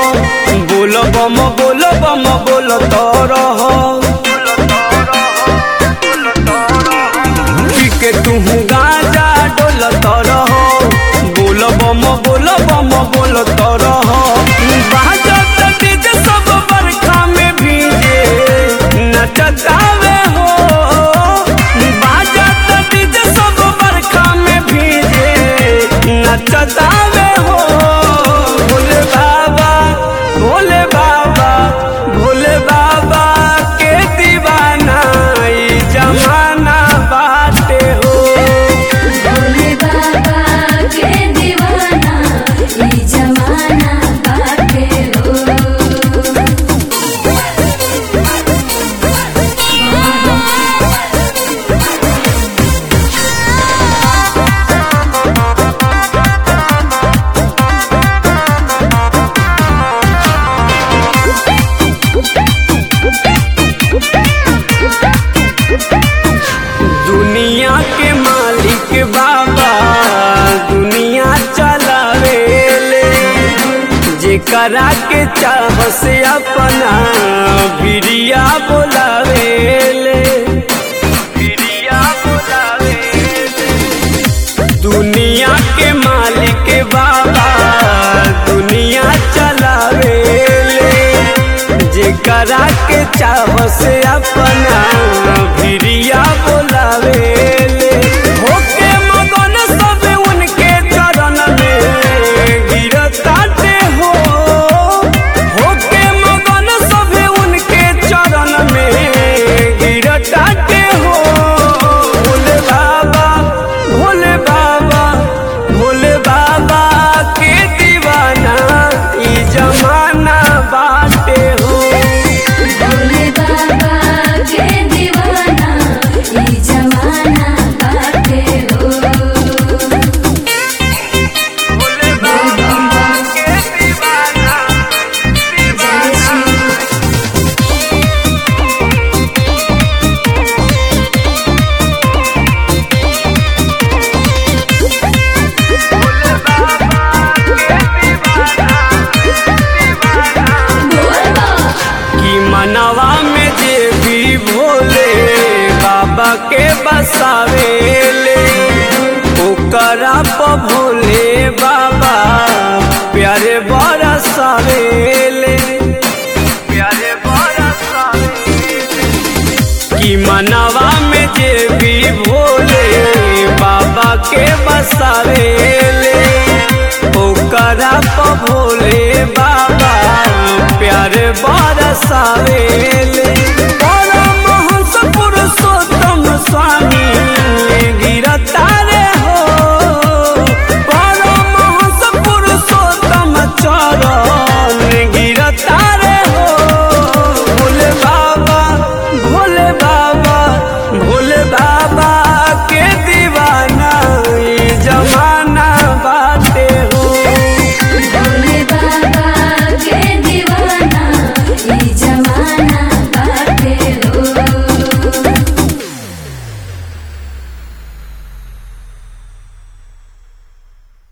बोल बम बोलत रह। पीके तुहू गांजा डोलत रह। बोल बम बोलत रह। बाजत डीजे सब बरखा में भीजे नचत आवे हो। बाजत डीजे सब बरखा में भीजे नचत आवे हो। भोले बाबा भोले बाबा भोले बाबा के दीवाना ई जमाना बाटे हो। भोले बाबा के दीवाना ई जमाना बाटे हो। दुनिया के मालिक बाबा दुनिया चलावेले। जेकरा के चाह से अपना भिरिया बोलावेले। भिरिया बोलावेले। दुनिया के मालिक बाबा दुनिया चलावेले। जेकरा के चाह से अपना भिरिया बोलावेले। होके मगन सब उनके चरण में गिरताटे हो। होके मगन सब उनके चरण में गिरताटे हो। भोले बाबा भोले बाबा भोले बाबा के दीवाना ई जमाना बाटे हो। भोले बाबा के दीवाना ई जमाना बाटे हो। भोले बाबा के दीवाना जय श्री कि मनवा में जे भी भोले बाबा के बसावेले। ओकरा प भोले बाबा प्यारे बरसावेले। प्यारे बरसावेले। कि मनवा में जे भी भोले बाबा के बसावेले। ओकरा प भोले बाबा प्यारे बरसावेले।